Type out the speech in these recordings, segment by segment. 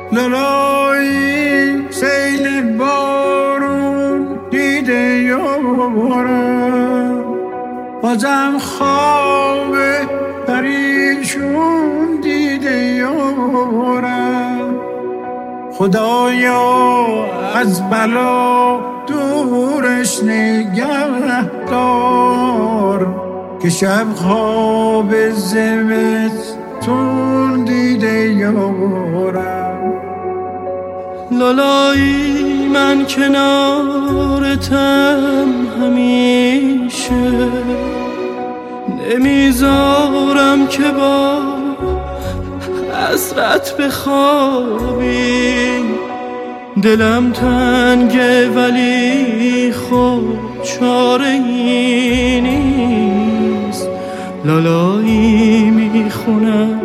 لالایی سیل بارون دیده یارم، بازم خواب پریشون دیده یارم. خدایا از بلا دورش نگه دار، که شب خواب زمستون دیده یارم. لالایی من کنارتم همیشه، نمیذارم که با حسرت بخوابی. دلم تنگه ولی خب چاره ای نیست، لالایی میخونم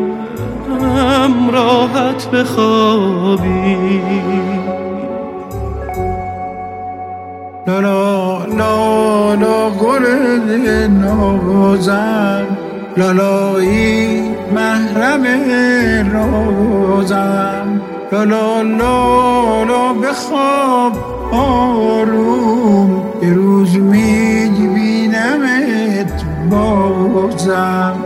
راحت بخوابی. لالا لالا گل نازم، لالایی محرم رازم. لالا لالا بخواب آروم، یه روز میبینمت بازم.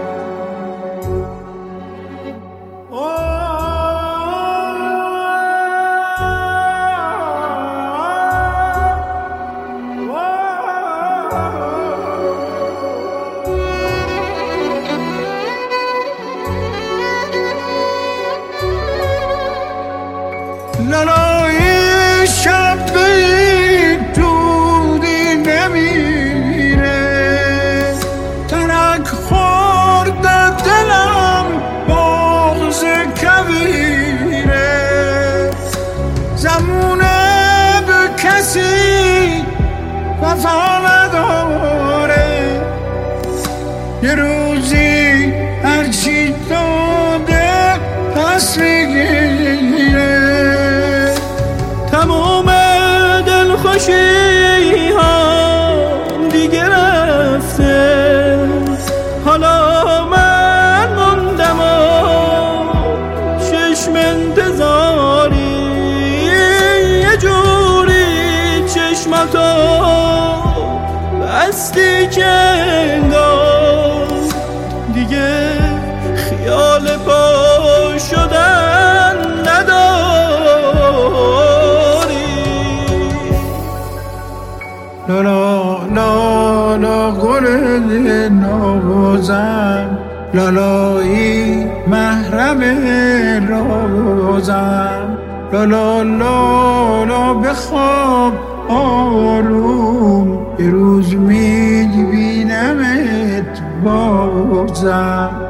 لالایی شب دودی نمیره، ترک خورده دلم بغض کویره. زمونه به کسی وفا نداره، یه روزی هرچی داده پس میگیره. تمام دلخوشی هم دیگه رفته، حالا من موندم و چشم انتظاری. یه جوری چشماتو بستی که انگار دیگه خیال پا شدن نداری. لالا لالا گل نازم، لالایی محرم رازم. لالا لالا بخواب آروم، یه روز میبینمت بازم.